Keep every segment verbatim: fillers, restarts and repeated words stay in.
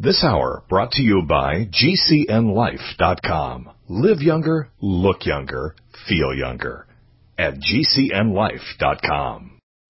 This hour brought to you by G C N life dot com. Live younger, look younger, feel younger at G C N life dot com.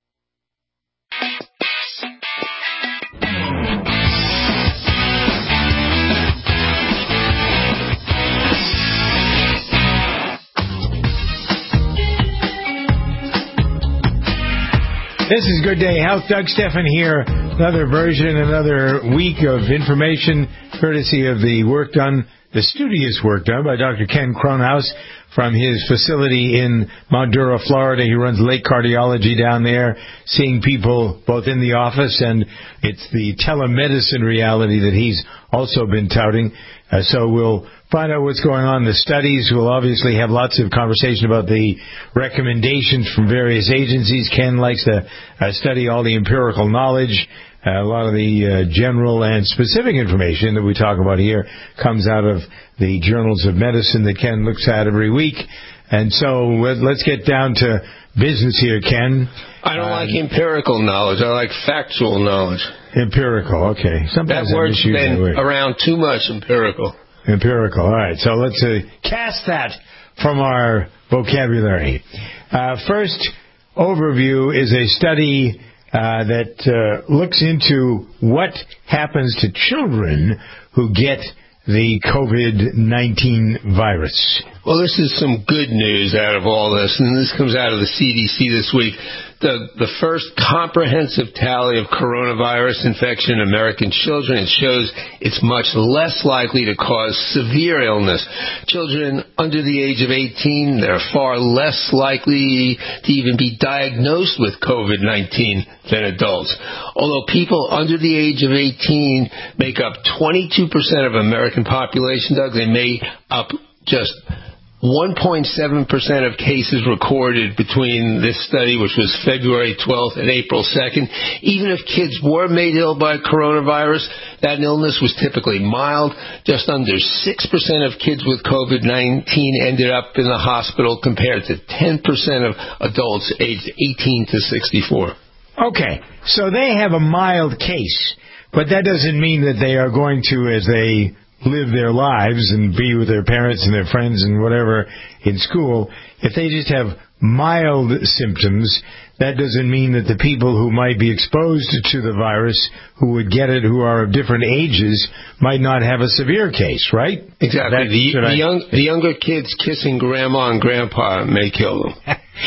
This is Good Day Health. Doug Stephan here. Another version, another week of information courtesy of the work done, the studious work done by Doctor Ken Kronhaus from his facility in Mount Dura, Florida. He runs lake cardiology down there, seeing people both in the office, and it's the telemedicine reality that he's also been touting. Uh, so we'll find out what's going on in the studies. We'll obviously have lots of conversation about the recommendations from various agencies. Ken likes to uh, study all the empirical knowledge. Uh, a lot of the uh, general and specific information that we talk about here comes out of the journals of medicine that Ken looks at every week. And so let's get down to business here, Ken. I don't um, like empirical knowledge. I like factual knowledge. Empirical, okay. Sometimes that word's been around too much, empirical. Empirical, all right. So let's uh, cast that from our vocabulary. Uh, first overview is a study uh, that uh, looks into what happens to children who get the COVID nineteen virus. Well, this is some good news out of all this, and this comes out of the C D C this week. The, the first comprehensive tally of coronavirus infection in American children. It shows it's much less likely to cause severe illness. Children under the age of eighteen, they're far less likely to even be diagnosed with COVID nineteen than adults. Although people under the age of eighteen make up twenty-two percent of American population, Doug, they make up just one point seven percent of cases recorded between this study, which was February twelfth and April second. Even if kids were made ill by coronavirus, that illness was typically mild. Just under six percent of kids with COVID nineteen ended up in the hospital compared to ten percent of adults aged eighteen to sixty-four. Okay, so they have a mild case, but that doesn't mean that they are going to, as they live their lives and be with their parents and their friends and whatever in school, if they just have mild symptoms, that doesn't mean that the people who might be exposed to the virus, who would get it, who are of different ages, might not have a severe case, right? Exactly. The, the, young, the younger kids kissing grandma and grandpa may kill them.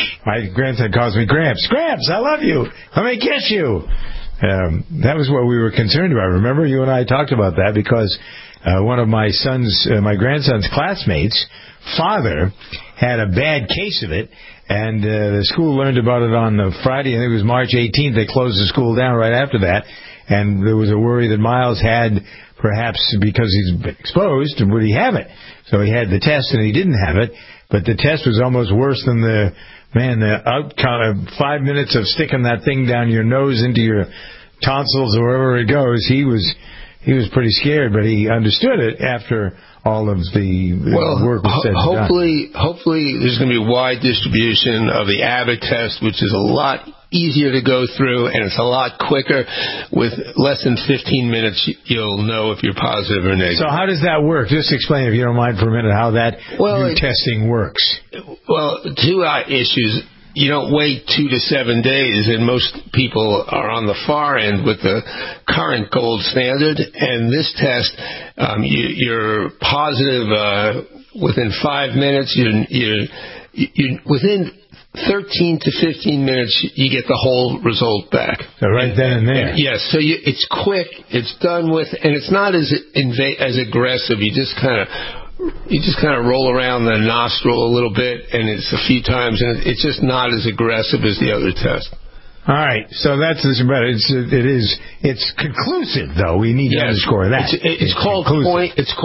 My grandson calls me Gramps. Gramps, I love you. Let me kiss you. Um, that was what we were concerned about. Remember, you and I talked about that because Uh, one of my son's, uh, my grandson's classmates' father had a bad case of it, and uh, the school learned about it on the Friday. I think it was March eighteenth. They closed the school down right after that, and there was a worry that Miles had, perhaps because he's been exposed, would he have it? So he had the test, and he didn't have it, but the test was almost worse than the, man, the outcome of five minutes of sticking that thing down your nose into your tonsils or wherever it goes. He was... He was pretty scared, but he understood it after all of the well, work was said and hopefully, done. Hopefully there's going to be a wide distribution of the Abbott test, which is a lot easier to go through, and it's a lot quicker. With less than fifteen minutes, you'll know if you're positive or negative. So how does that work? Just explain, if you don't mind, for a minute, how that well, new it, testing works. Well, two uh, issues. You don't wait two to seven days, and most people are on the far end with the current gold standard. And this test, um, you, you're positive uh, within five minutes. You're, you're, you're within thirteen to fifteen minutes, you get the whole result back. So right then and there. Yes. So you, it's quick. It's done with, and it's not as inva- as aggressive. You just kind of. You just kind of roll around the nostril a little bit, and it's a few times, and it's just not as aggressive as the other test. All right, so that's better. It's it is it's conclusive, though. We need yes. to underscore that. It's, it's, it's called point. It's called P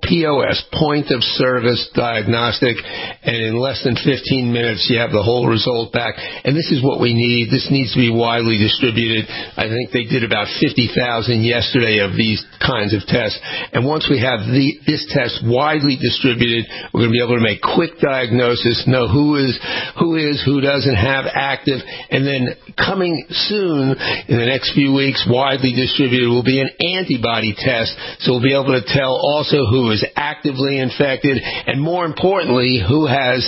P O S, point of service diagnostic, and in less than fifteen minutes you have the whole result back. And this is what we need. This needs to be widely distributed. I think they did about fifty thousand yesterday of these kinds of tests. And once we have the, this test widely distributed, we're going to be able to make quick diagnosis, know who is, who is, who doesn't have active, and then coming soon in the next few weeks, widely distributed will be an antibody test. So we'll be able to tell also who is actively infected, and more importantly, who has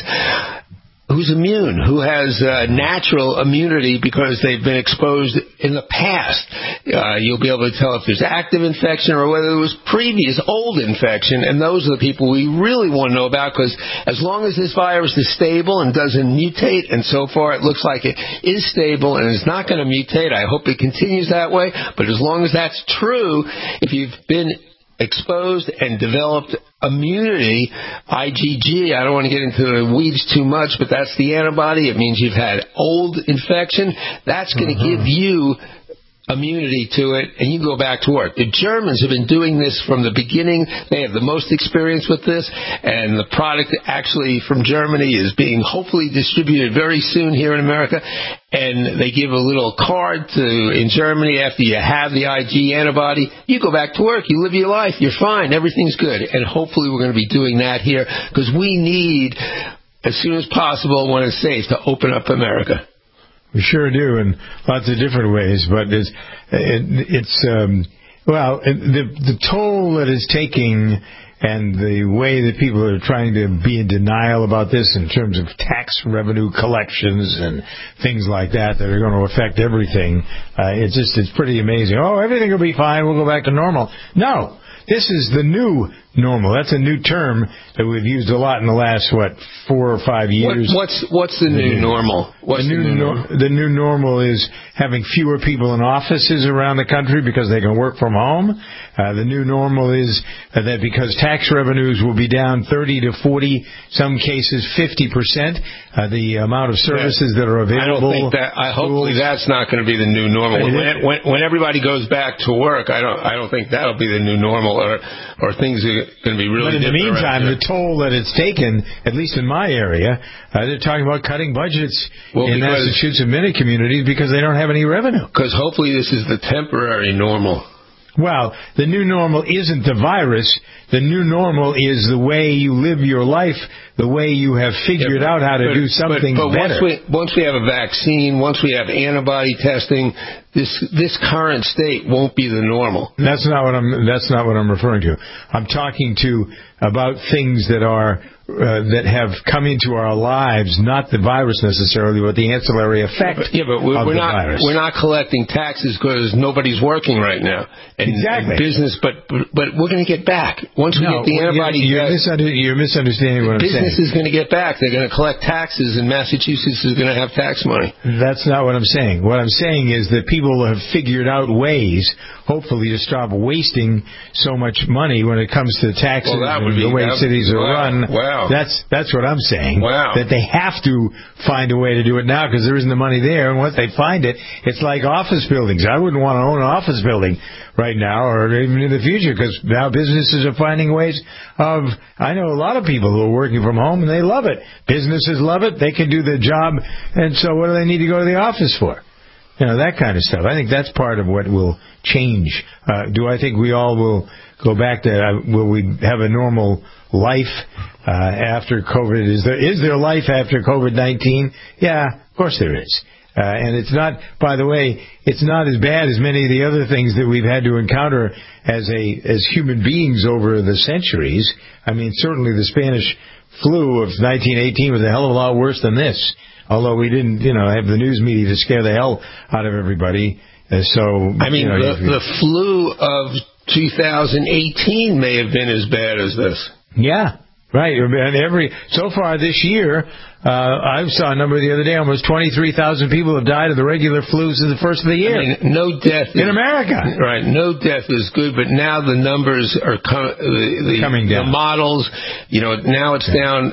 who's immune, who has uh, natural immunity because they've been exposed in the past. Uh, you'll be able to tell if there's active infection or whether it was previous old infection, and those are the people we really want to know about, because as long as this virus is stable and doesn't mutate, and so far it looks like it is stable and is not going to mutate, I hope it continues that way, but as long as that's true, if you've been exposed and developed immunity, I G G, I don't want to get into the weeds too much, but that's the antibody. It means you've had old infection. That's going to uh-huh. give you immunity to it, and you go back to work. The Germans have been doing this from the beginning. They have the most experience with this, and the product actually from Germany is being hopefully distributed very soon here in America. And they give a little card to in Germany after you have the I G antibody. You go back to work. You live your life. You're fine. Everything's good. And hopefully we're going to be doing that here, because we need, as soon as possible, when it's safe, to open up America. We sure do, in lots of different ways. But it's, it, it's um, well, the the toll that it's taking, and the way that people are trying to be in denial about this in terms of tax revenue collections and things like that that are going to affect everything, uh, it's just it's pretty amazing. Oh, everything will be fine. We'll go back to normal. No. This is the new normal. That's a new term that we've used a lot in the last, what, four or five years. What, what's what's the new normal? What's the, new the, new nor- normal? the new normal is having fewer people in offices around the country because they can work from home. Uh, the new normal is uh, that because tax revenues will be down thirty to forty, some cases fifty percent, uh, the amount of services that are available. I don't think that. I hopefully that's not going to be the new normal. When, when, when everybody goes back to work, I don't. I don't think that'll be the new normal, or or things are going to be really. But in the meantime, the toll that it's taken, at least in my area, uh, they're talking about cutting budgets well, in Massachusetts and many communities because they don't have any revenue. Because hopefully this is the temporary normal. Well, the new normal isn't the virus. The new normal is the way you live your life, the way you have figured yeah, but, out how to but, do something but, but better. Once we, once we have a vaccine, once we have antibody testing, this this current state won't be the normal. That's not what I'm. That's not what I'm referring to. I'm talking to about things that are uh, that have come into our lives, not the virus necessarily, but the ancillary effect. Yeah, but we're, of we're the not virus. we're not collecting taxes because nobody's working right now. And, exactly. And business, but but we're going to get back once we no, get the antibody. You're, you're, test, misunder- you're misunderstanding what I'm saying. Business is going to get back. They're going to collect taxes, and Massachusetts is going to have tax money. That's not what I'm saying. What I'm saying is that people have figured out ways, hopefully, to stop wasting so much money when it comes to taxes well, and be, the way cities are wow, run. Wow. That's that's what I'm saying. Wow. That they have to find a way to do it now because there isn't the money there. And once they find it, it's like office buildings. I wouldn't want to own an office building right now or even in the future because now businesses are finding ways of, I know a lot of people who are working from home and they love it. Businesses love it. They can do their job. And so what do they need to go to the office for? You know, that kind of stuff. I think that's part of what will change. Uh, do I think we all will go back to, uh, will we have a normal life uh, after COVID? Is there is there life after COVID nineteen? Yeah, of course there is. Uh, and it's not, by the way, it's not as bad as many of the other things that we've had to encounter as a as human beings over the centuries. I mean, certainly the Spanish flu of nineteen eighteen was a hell of a lot worse than this. Although we didn't, you know, have the news media to scare the hell out of everybody. Uh, so I mean, you know, the, the flu of two thousand eighteen may have been as bad as this. Yeah, right. And every so far this year, Uh, I saw a number the other day, almost twenty-three thousand people have died of the regular flu since the first of the year. I mean, no death in is, America. Right, no death is good, but now the numbers are com- the, the, coming down. The models, you know, now it's down.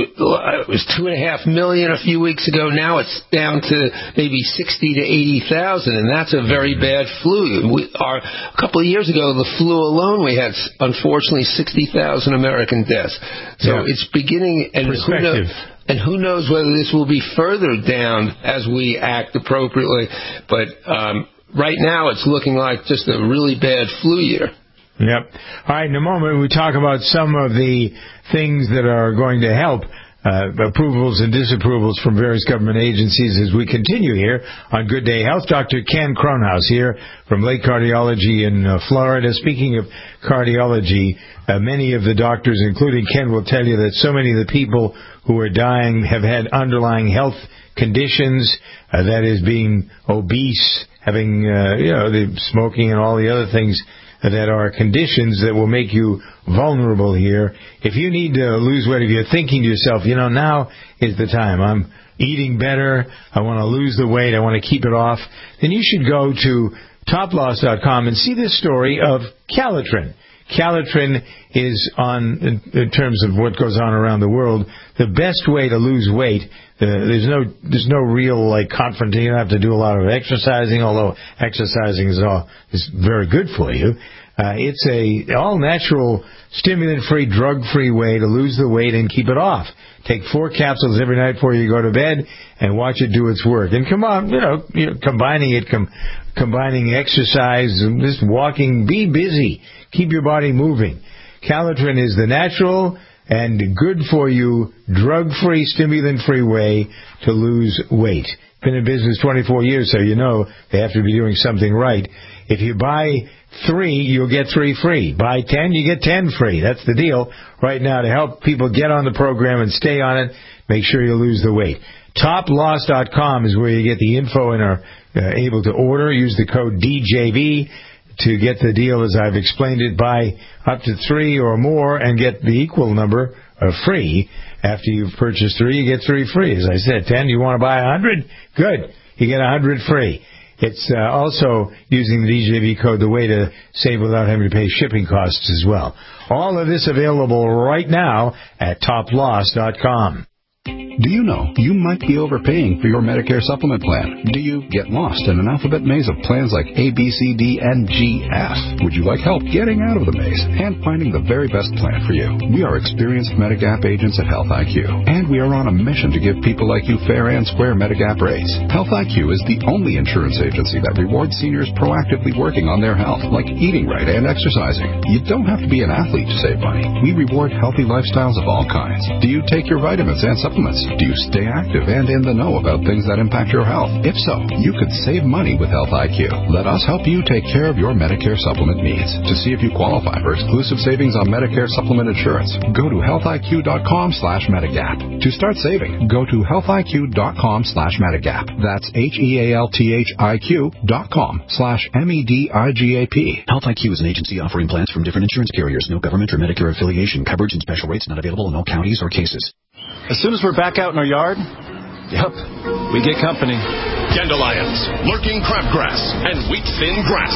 It was two and a half million a few weeks ago. Now it's down to maybe sixty to eighty thousand, and that's a very bad flu. We are a couple of years ago, the flu alone, we had unfortunately sixty thousand American deaths. So yeah. It's beginning, and perspective. Who knows, And who knows whether this will be further down as we act appropriately. But um, right now it's looking like just a really bad flu year. Yep. All right, in a moment we talk about some of the things that are going to help uh, approvals and disapprovals from various government agencies as we continue here on Good Day Health. Doctor Ken Kronhaus here from Lake Cardiology in uh, Florida. Speaking of cardiology, uh, many of the doctors, including Ken, will tell you that so many of the people who are dying have had underlying health conditions, uh, that is being obese, having, uh, you know, the smoking and all the other things that are conditions that will make you vulnerable here. If you need to lose weight, if you're thinking to yourself, you know, now is the time. I'm eating better. I want to lose the weight. I want to keep it off. Then you should go to top loss dot com and see this story of Calitrin. Calitrin is on, in, in terms of what goes on around the world, the best way to lose weight. Uh, there's no, there's no real like confrontation. You don't have to do a lot of exercising, although exercising is all is very good for you. Uh, it's a all natural, stimulant-free, drug-free way to lose the weight and keep it off. Take four capsules every night before you go to bed and watch it do its work. And come on, you know, you know combining it, com- combining exercise, and just walking, be busy. Keep your body moving. Calitrin is the natural and good for you, drug-free, stimulant-free way to lose weight. Been in business twenty-four years, so you know they have to be doing something right. If you buy three, you'll get three free. Buy ten, you get ten free. That's the deal right now to help people get on the program and stay on it. Make sure you lose the weight. top loss dot com is where you get the info and are uh, able to order. Use the code D J V to get the deal as I've explained it. Buy up to three or more and get the equal number of free. After you've purchased three, you get three free. As I said, ten, you want to buy a hundred? Good. You get a hundred free. It's uh, also, using the D J V code, the way to save without having to pay shipping costs as well. All of this available right now at top loss dot com. Do you know you might be overpaying for your Medicare supplement plan? Do you get lost in an alphabet maze of plans like A, B, C, D, and G, F? Would you like help getting out of the maze and finding the very best plan for you? We are experienced Medigap agents at Health I Q, and we are on a mission to give people like you fair and square Medigap rates. Health I Q is the only insurance agency that rewards seniors proactively working on their health, like eating right and exercising. You don't have to be an athlete to save money. We reward healthy lifestyles of all kinds. Do you take your vitamins and supplements? Do you stay active and in the know about things that impact your health? If so, you could save money with Health I Q. Let us help you take care of your Medicare supplement needs. To see if you qualify for exclusive savings on Medicare supplement insurance, go to health I Q dot com slash Medigap. To start saving, go to health I Q dot com slash Medigap. That's H E A L T H I Q dot com slash M E D I G A P. Health I Q is an agency offering plans from different insurance carriers. No government or Medicare affiliation. Coverage and special rates not available in all counties or cases. As soon as we're back out in our yard, yep, we get company. Dandelions, lurking crabgrass, and wheat-thin grass.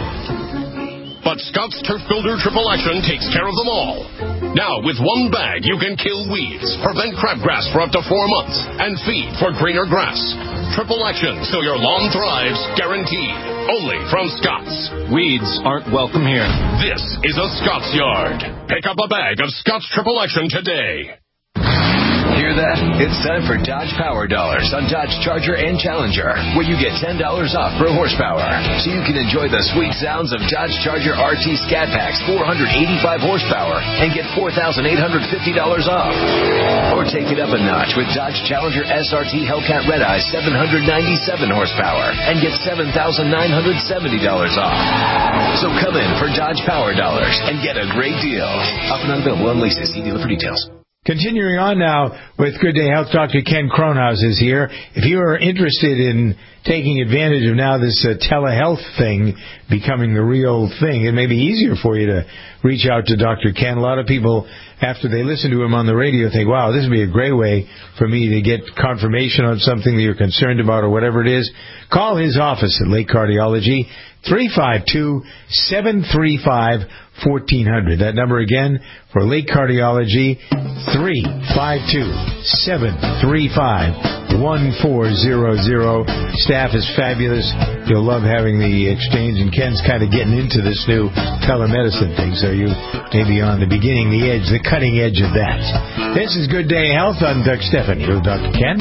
But Scott's Turf Builder Triple Action takes care of them all. Now, with one bag, you can kill weeds, prevent crabgrass for up to four months, and feed for greener grass. Triple Action, so your lawn thrives, guaranteed. Only from Scott's. Weeds aren't welcome here. This is a Scott's Yard. Pick up a bag of Scott's Triple Action today. Hear that? It's time for Dodge Power Dollars on Dodge Charger and Challenger, where you get ten dollars off per horsepower. So you can enjoy the sweet sounds of Dodge Charger R T Scat Packs four hundred eighty-five horsepower and get four thousand eight hundred fifty dollars off. Or take it up a notch with Dodge Challenger S R T Hellcat Red Eye seven hundred ninety-seven horsepower and get seven thousand nine hundred seventy dollars off. So come in for Dodge Power Dollars and get a great deal. Offer not available on leases. See dealer for details. Continuing on now with Good Day Health, Doctor Ken Kronhaus is here. If you are interested in taking advantage of now this uh, telehealth thing becoming the real thing, it may be easier for you to reach out to Doctor Ken. A lot of people, after they listen to him on the radio, think, wow, this would be a great way for me to get confirmation on something that you're concerned about or whatever it is. Call his office at Lake Cardiology, three five two, seven three five, one four zero zero. That number again for Lake Cardiology, three five two, seven three five, one four zero zero. Staff is fabulous. You'll love having the exchange, and Ken's kind of getting into this new telemedicine thing, so you may be on the beginning, the edge, the cutting edge of that. This is Good Day Health. I'm Doug Stephan. Here's Doctor Ken.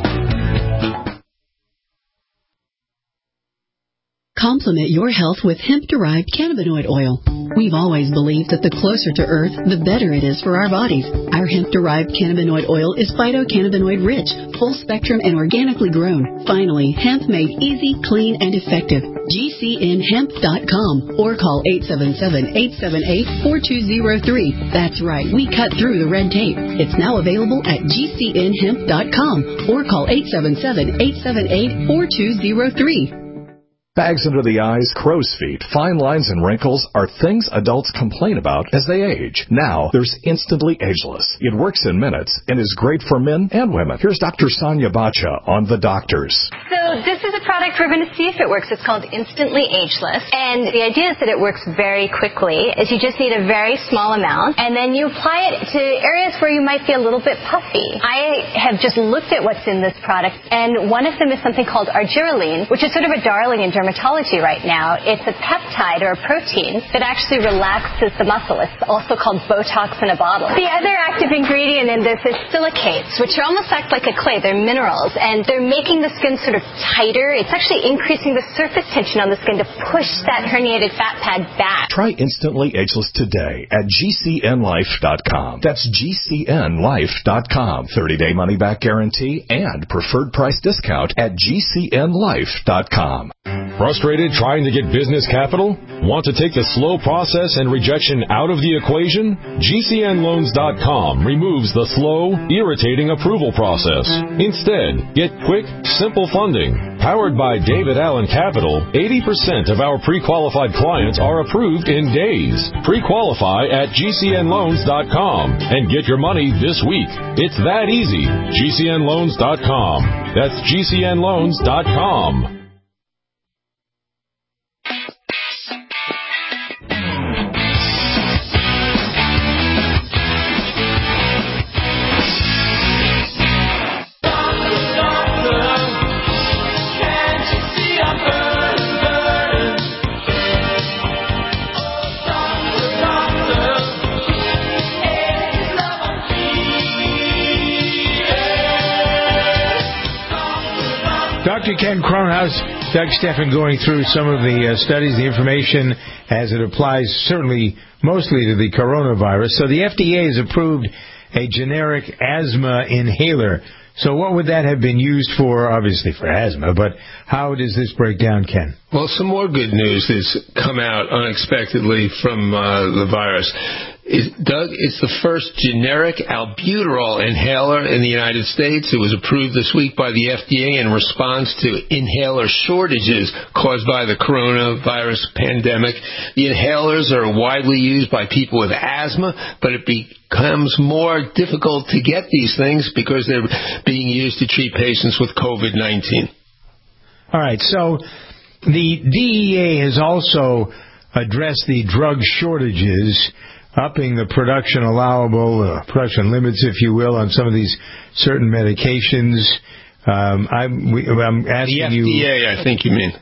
Complement your health with hemp-derived cannabinoid oil. We've always believed that the closer to Earth, the better it is for our bodies. Our hemp-derived cannabinoid oil is phytocannabinoid-rich, full-spectrum, and organically grown. Finally, hemp made easy, clean, and effective. G C N hemp dot com or call eight seven seven, eight seven eight, four two zero three. That's right, we cut through the red tape. It's now available at G C N hemp dot com or call eight seven seven, eight seven eight, four two zero three. Bags under the eyes, crow's feet, fine lines, and wrinkles are things adults complain about as they age. Now, there's Instantly Ageless. It works in minutes and is great for men and women. Here's Doctor Sonia Bacha on The Doctors. So this is a product we're going to see if it works. It's called Instantly Ageless. And the idea is that it works very quickly, is you just need a very small amount, and then you apply it to areas where you might be a little bit puffy. I have just looked at what's in this product, and one of them is something called argireline, which is sort of a darling in dermatology right now. It's a peptide or a protein that actually relaxes the muscle. It's also called Botox in a bottle. The other active ingredient in this is silicates, which are almost act like a clay. They're minerals, and they're making the skin sort of tighter. It's actually increasing the surface tension on the skin to push that herniated fat pad back. Try Instantly Ageless today at G C N life dot com. That's G C N life dot com. thirty-day money-back guarantee and preferred price discount at G C N life dot com. Frustrated trying to get business capital? Want to take the slow process and rejection out of the equation? G C N loans dot com removes the slow, irritating approval process. Instead, get quick, simple funding. Powered by David Allen Capital, eighty percent of our pre-qualified clients are approved in days. Pre-qualify at G C N loans dot com and get your money this week. It's that easy. G C N loans dot com. That's G C N loans dot com. Doctor Ken Kronhaus, Doug Stephan going through some of the uh, studies, the information as it applies certainly mostly to the coronavirus. So the F D A has approved a generic asthma inhaler. So what would that have been used for? Obviously for asthma, but how does this break down, Ken? Well, some more good news has come out unexpectedly from uh, the virus. It, Doug, it's the first generic albuterol inhaler in the United States. It was approved this week by the F D A in response to inhaler shortages caused by the coronavirus pandemic. The inhalers are widely used by people with asthma, but it becomes more difficult to get these things because they're being used to treat patients with COVID nineteen. All right, so the D E A has also addressed the drug shortages, upping the production allowable, uh, production limits, if you will, on some of these certain medications. Um, I'm, we, I'm asking you... The F D A, you, I think you mean.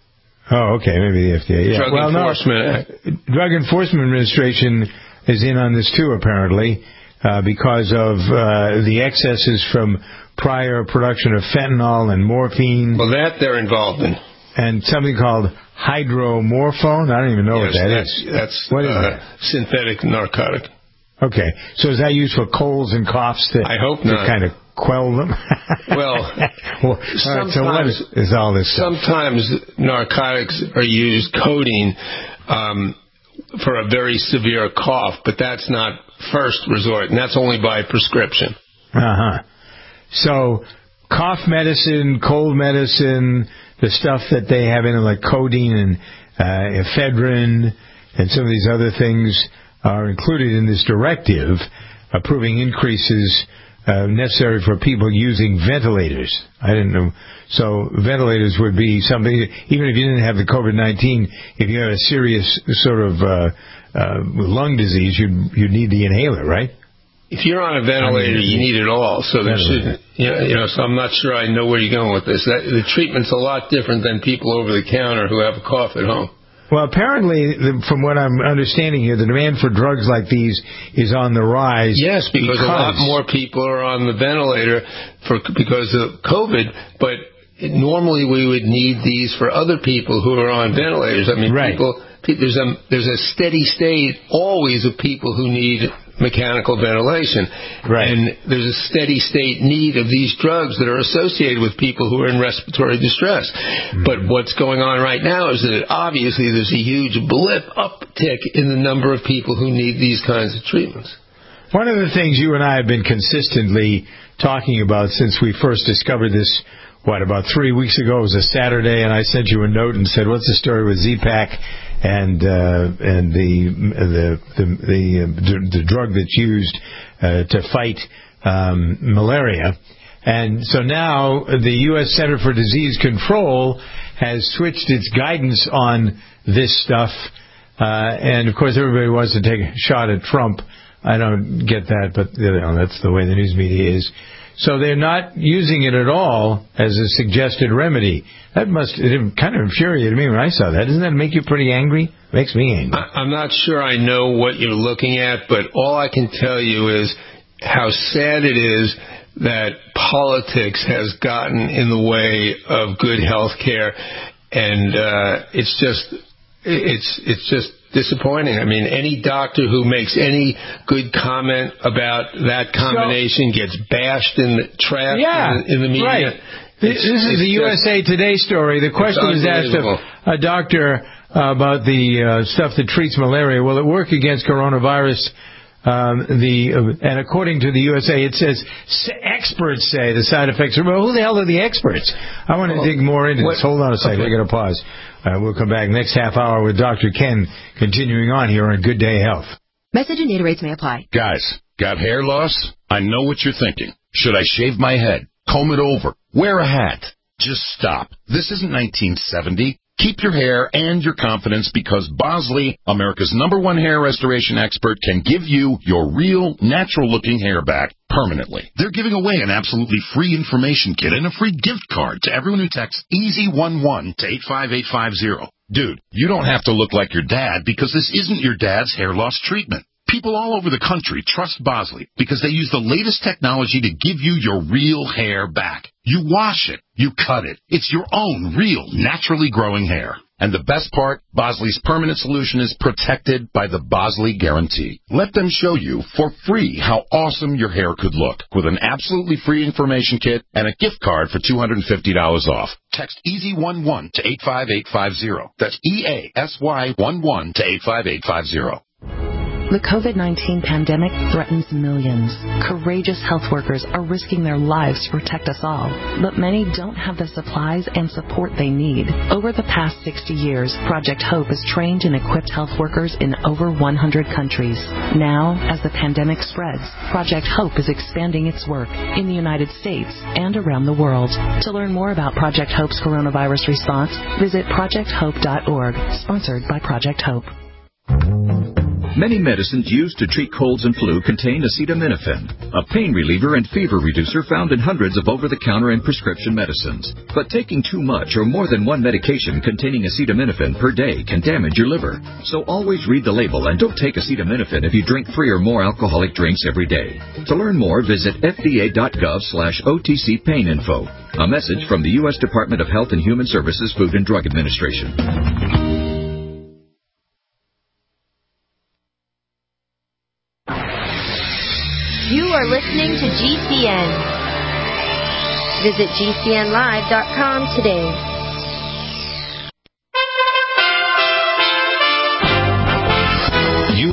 Oh, okay, maybe the F D A. Yeah. Drug well, Enforcement no, Act. Drug Enforcement Administration is in on this too, apparently, uh, because of uh, the excesses from prior production of fentanyl and morphine. Well, that they're involved in. And something called hydromorphone. I don't even know yes, what that that's, is. That's what is uh, that? Synthetic narcotic. Okay. So is that used for colds and coughs to, I hope to not. kind of quell them? Well, well all right, so what is, is all this stuff? Sometimes narcotics are used codeine um, for a very severe cough, but that's not first resort, and that's only by prescription. Uh-huh. So cough medicine, cold medicine, the stuff that they have in it, like codeine and uh, ephedrine and some of these other things are included in this directive, approving increases uh, necessary for people using ventilators. I didn't know. So ventilators would be something, even if you didn't have the COVID nineteen, if you had a serious sort of uh, uh, lung disease, you'd, you'd need the inhaler, right? If you're on a ventilator, you need it all. So there should, you know, you know, so I'm not sure I know where you're going with this. That, the treatment's a lot different than people over the counter who have a cough at home. Well, apparently, the, from what I'm understanding here, the demand for drugs like these is on the rise. Yes, because, because a lot more people are on the ventilator for because of COVID, but normally we would need these for other people who are on ventilators. I mean, right. people, there's a there's a steady state always of people who need mechanical ventilation. Right. And there's a steady state need of these drugs that are associated with people who are in respiratory distress. Mm-hmm. But what's going on right now is that obviously there's a huge blip uptick in the number of people who need these kinds of treatments. One of the things you and I have been consistently talking about since we first discovered this, what, about three weeks ago, it was a Saturday, and I sent you a note and said, what's the story with Z-Pak and uh, and the the the the, uh, the drug that's used uh, to fight um, malaria? And so now the U S Center for Disease Control has switched its guidance on this stuff, uh, and of course everybody wants to take a shot at Trump. I don't get that, but you know, that's the way the news media is. So they're not using it at all as a suggested remedy. That must it kind of infuriated me when I saw that. Doesn't that make you pretty angry? Makes me angry. I'm not sure I know what you're looking at, but all I can tell you is how sad it is that politics has gotten in the way of good health care, and uh, it's just it's it's just disappointing. I mean, any doctor who makes any good comment about that combination so, gets bashed in the trash yeah, in, the, in the media. Right. This, this is the U S A Today story. The question was asked of a doctor uh, about the uh, stuff that treats malaria. Will it work against coronavirus? Um, the uh, and according to the U S A, it says experts say the side effects are. Well, who the hell are the experts? I want to well, dig more into this. Hold on a second. Okay. We're going to pause. Uh, we'll come back next half hour with Doctor Ken, continuing on here on Good Day Health. Message and data rates may apply. Guys, got hair loss? I know what you're thinking. Should I shave my head? Comb it over? Wear a hat? Just stop. This isn't nineteen seventy. Keep your hair and your confidence because Bosley, America's number one hair restoration expert, can give you your real, natural-looking hair back permanently. They're giving away an absolutely free information kit and a free gift card to everyone who texts easy one one to eight five eight five zero. Dude, you don't have to look like your dad because this isn't your dad's hair loss treatment. People all over the country trust Bosley because they use the latest technology to give you your real hair back. You wash it. You cut it. It's your own real, naturally growing hair. And the best part, Bosley's permanent solution is protected by the Bosley Guarantee. Let them show you for free how awesome your hair could look with an absolutely free information kit and a gift card for two hundred fifty dollars off. Text easy one one to eight five eight five zero. That's E A S Y one one to eight five eight five zero. The COVID nineteen pandemic threatens millions. Courageous health workers are risking their lives to protect us all, but many don't have the supplies and support they need. Over the past sixty years, Project Hope has trained and equipped health workers in over one hundred countries. Now, as the pandemic spreads, Project Hope is expanding its work in the United States and around the world. To learn more about Project Hope's coronavirus response, visit project hope dot org, sponsored by Project Hope. Many medicines used to treat colds and flu contain acetaminophen, a pain reliever and fever reducer found in hundreds of over-the-counter and prescription medicines. But taking too much or more than one medication containing acetaminophen per day can damage your liver. So always read the label and don't take acetaminophen if you drink three or more alcoholic drinks every day. To learn more, visit F D A dot gov slash O T C pain info. A message from the U S Department of Health and Human Services Food and Drug Administration. You are listening to G C N. Visit G C N live dot com today. U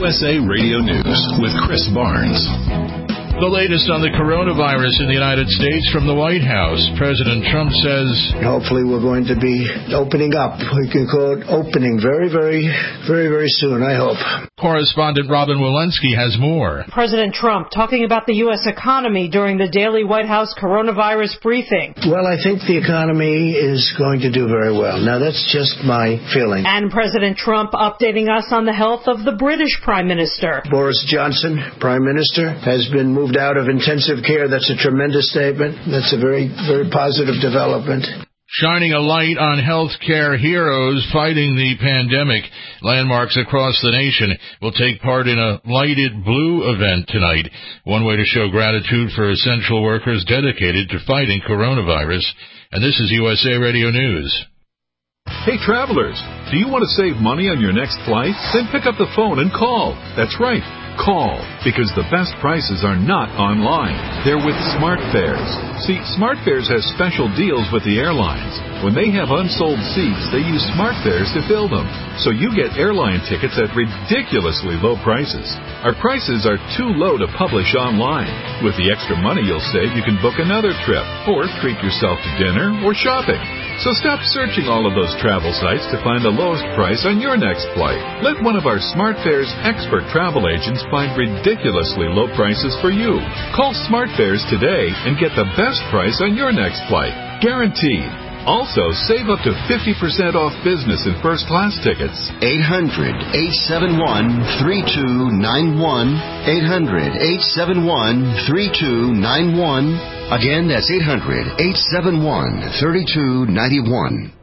U S A Radio News with Chris Barnes. The latest on the coronavirus in the United States from the White House. President Trump says, hopefully we're going to be opening up. We can call it opening very, very, very, very soon, I hope. Correspondent Robin Walensky has more. President Trump talking about the U S economy during the daily White House coronavirus briefing. Well, I think the economy is going to do very well. Now, that's just my feeling. And President Trump updating us on the health of the British Prime Minister. Boris Johnson, Prime Minister, has been moved out of intensive care. That's a tremendous statement. That's a very, very positive development. Shining a light on healthcare heroes fighting the pandemic. Landmarks across the nation will take part in a Lighted Blue event tonight. One way to show gratitude for essential workers dedicated to fighting coronavirus. And this is U S A Radio News. Hey, travelers, do you want to save money on your next flight? Then pick up the phone and call. That's right. Call, because the best prices are not online. They're with SmartFares. See, SmartFares has special deals with the airlines. When they have unsold seats, they use SmartFares to fill them. So you get airline tickets at ridiculously low prices. Our prices are too low to publish online. With the extra money you'll save, you can book another trip, or treat yourself to dinner or shopping. So stop searching all of those travel sites to find the lowest price on your next flight. Let one of our SmartFares expert travel agents find ridiculously low prices for you. Call SmartFares today and get the best price on your next flight. Guaranteed. Also, save up to fifty percent off business and first class tickets. eight hundred, eight seven one, three two nine one. eight hundred, eight seven one, three two nine one. Again, that's eight hundred, eight seven one, three two nine one.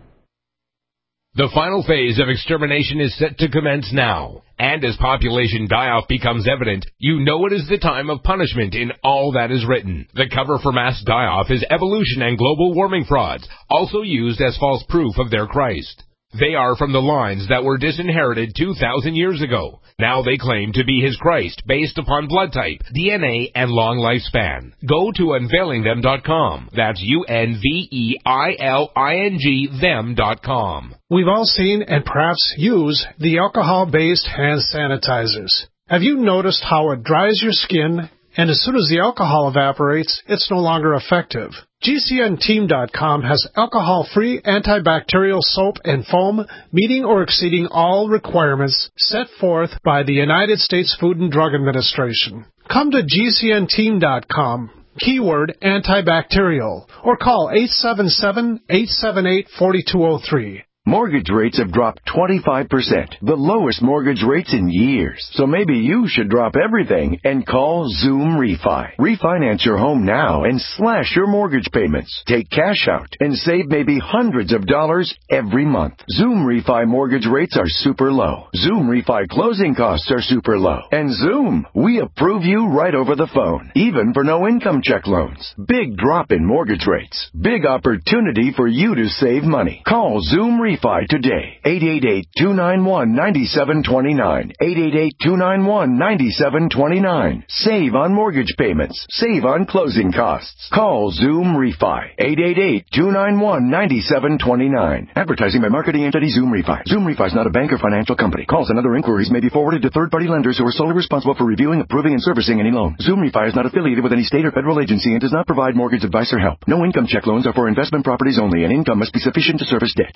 The final phase of extermination is set to commence now. And as population die-off becomes evident, you know it is the time of punishment in all that is written. The cover for mass die-off is evolution and global warming frauds, also used as false proof of their Christ. They are from the lines that were disinherited two thousand years ago. Now they claim to be his Christ based upon blood type, D N A, and long lifespan. Go to unveiling them dot com. That's U N V E I L I N G them dot com. We've all seen and perhaps use the alcohol-based hand sanitizers. Have you noticed how it dries your skin, and as soon as the alcohol evaporates, it's no longer effective? G C N team dot com has alcohol-free antibacterial soap and foam meeting or exceeding all requirements set forth by the United States Food and Drug Administration. Come to G C N team dot com, keyword antibacterial, or call eight seven seven, eight seven eight, four two zero three. Mortgage rates have dropped twenty-five percent, the lowest mortgage rates in years. So maybe you should drop everything and call Zoom Refi. Refinance your home now and slash your mortgage payments. Take cash out and save maybe hundreds of dollars every month. Zoom Refi mortgage rates are super low. Zoom Refi closing costs are super low. And Zoom, we approve you right over the phone, even for no income check loans. Big drop in mortgage rates. Big opportunity for you to save money. Call Zoom Refi today. eight eight eight, two nine one, nine seven two nine. eight eight eight, two nine one, nine seven two nine. Save on mortgage payments. Save on closing costs. Call Zoom Refi. eight eight eight, two nine one, nine seven two nine. Advertising by marketing entity Zoom Refi. Zoom Refi is not a bank or financial company. Calls and other inquiries may be forwarded to third-party lenders who are solely responsible for reviewing, approving, and servicing any loan. Zoom Refi is not affiliated with any state or federal agency and does not provide mortgage advice or help. No income check loans are for investment properties only, and income must be sufficient to service debt.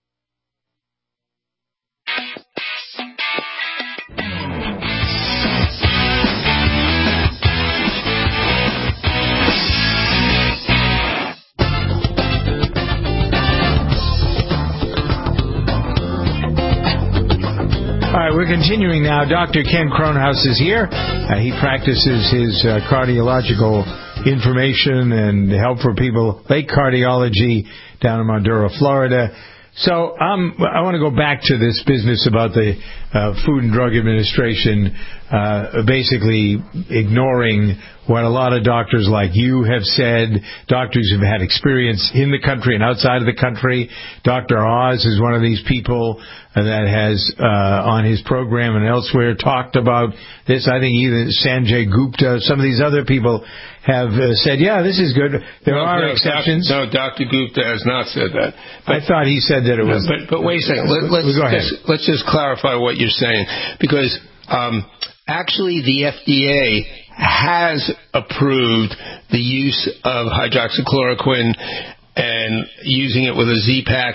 All right, we're continuing now. Doctor Ken Kronhaus is here. Uh, he practices his uh, cardiological information and help for people, Lake Cardiology, down in Maduro, Florida. So um, I want to go back to this business about the uh, Food and Drug Administration uh, basically ignoring what a lot of doctors like you have said, doctors who've had experience in the country and outside of the country. Doctor Oz is one of these people that has, uh, on his program and elsewhere, talked about this. I think even Sanjay Gupta, some of these other people have uh, said, yeah, this is good. There no, are no, exceptions. No, Doctor Gupta has not said that. But, I thought he said that it was... No, but, but wait a second. Let, let's, go ahead. just, let's just clarify what you're saying. Because Um, actually, the F D A has approved the use of hydroxychloroquine and using it with a Z-Pak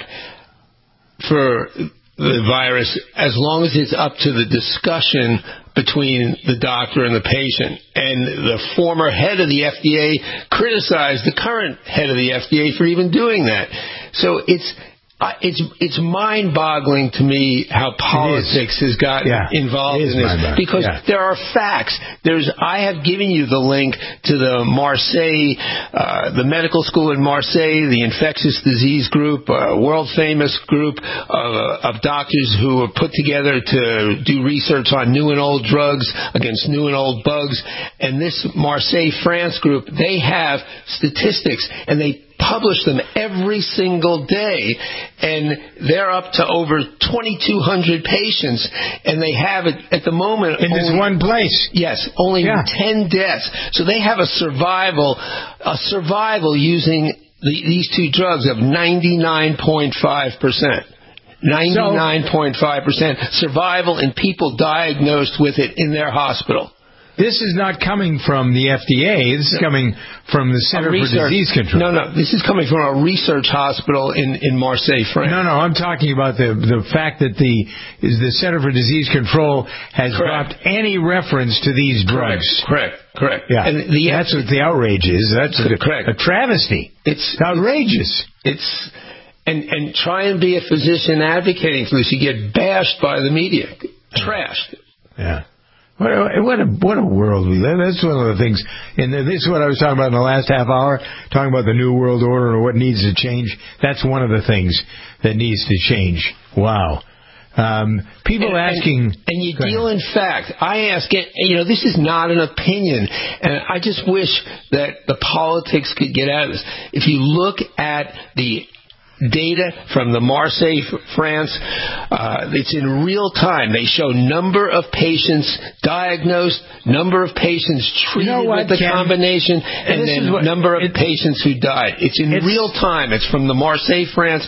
for the virus as long as it's up to the discussion between the doctor and the patient. And the former head of the F D A criticized the current head of the F D A for even doing that. So it's Uh, it's it's mind-boggling to me how politics has gotten yeah, involved in this, because yeah. there are facts. There's I have given you the link to the Marseille, uh, the medical school in Marseille, the infectious disease group, a world-famous group of, of doctors who were put together to do research on new and old drugs against new and old bugs. And this Marseille, France group, they have statistics, and they publish them every single day, and they're up to over twenty-two hundred patients, and they have it at the moment in this only, one place. Yes, only yeah. ten deaths. So they have a survival, a survival using the, these two drugs of ninety-nine point five percent. ninety-nine point five percent survival in people diagnosed with it in their hospital. This is not coming from the F D A. This is coming from the Center for Disease Control. No, no. This is coming from a research hospital in, in Marseille, France. No, no. I'm talking about the the fact that the is the Center for Disease Control has Correct. dropped any reference to these drugs. Correct. Correct. Yeah. And the, that's what the outrage is. That's a, correct. a travesty. It's, it's outrageous. It's and and try and be a physician advocating for this. You get bashed by the media, trashed. Yeah. What a, what a what a world we live in. That's one of the things, and this is what I was talking about in the last half hour, talking about the New World Order and what needs to change. That's one of the things that needs to change. Wow. Um, people and, asking... And, and you deal in fact. I ask it, you know, this is not an opinion, and I just wish that the politics could get out of this. If you look at the data from the Marseille, France, uh, it's in real time. They show number of patients diagnosed, number of patients treated you know what, with the Ken? combination, and, and then what, number of it, patients who died. It's in it's, real time. It's from the Marseille, France